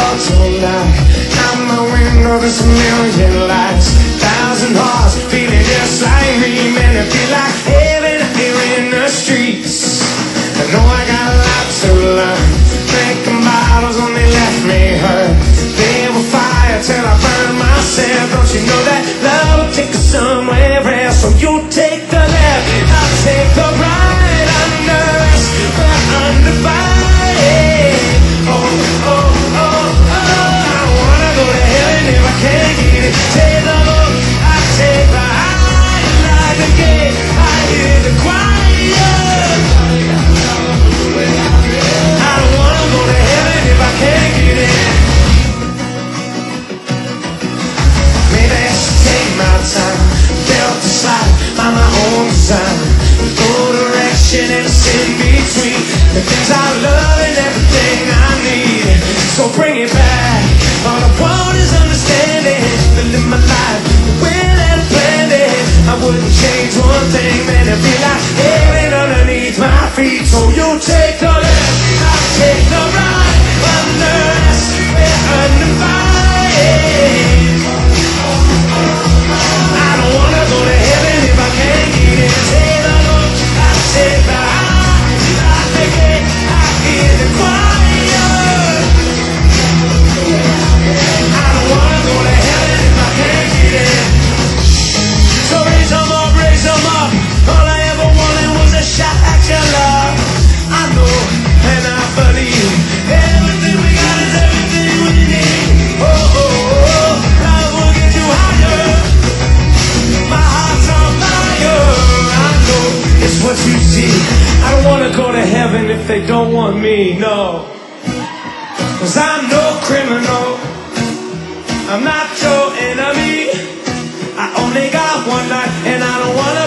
tonight. Out my window there's a million lights, 1,000 hearts feeling just like me. Man, it feel like heaven here in the streets. I know I got a lot to learn. Drinking bottles only left me hurt. There was fire till I burned myself. Don't you know that love will take us somewhere else? So you take the left, I'll take the right. Under us, we're undivided. Oh, oh, oh, oh. I wanna go to heaven if I can't get it. Take the low, I take the high. Like the gate, I hear the choir. I don't wanna go to heaven if I can't get in. Maybe I should take my time, built to slide by my own design. No direction and it's in between the things I love and everything I need. So bring it back. All I want is understanding, to live my life the way that I planned it. I wouldn't change one thing, man. It'd be like heaven underneath my feet. So you take the left, I'll take the right. Under us, we're undivided. I don't wanna go to heaven if I can't get in. Take the low, I'll take the high. Like the gate, I hear the choir. I don't wanna go to heaven if I can't get in. So raise them up, raise them up. All I ever wanted was a shot at your love. I know and I believe everything we got is everything we need. Oh, oh, oh, love will get you higher. My heart's on fire. I know it's what you see. I don't wanna go to heaven if they don't want me, no. 'Cause I'm no criminal, I'm not your enemy. I only got one life and I don't wanna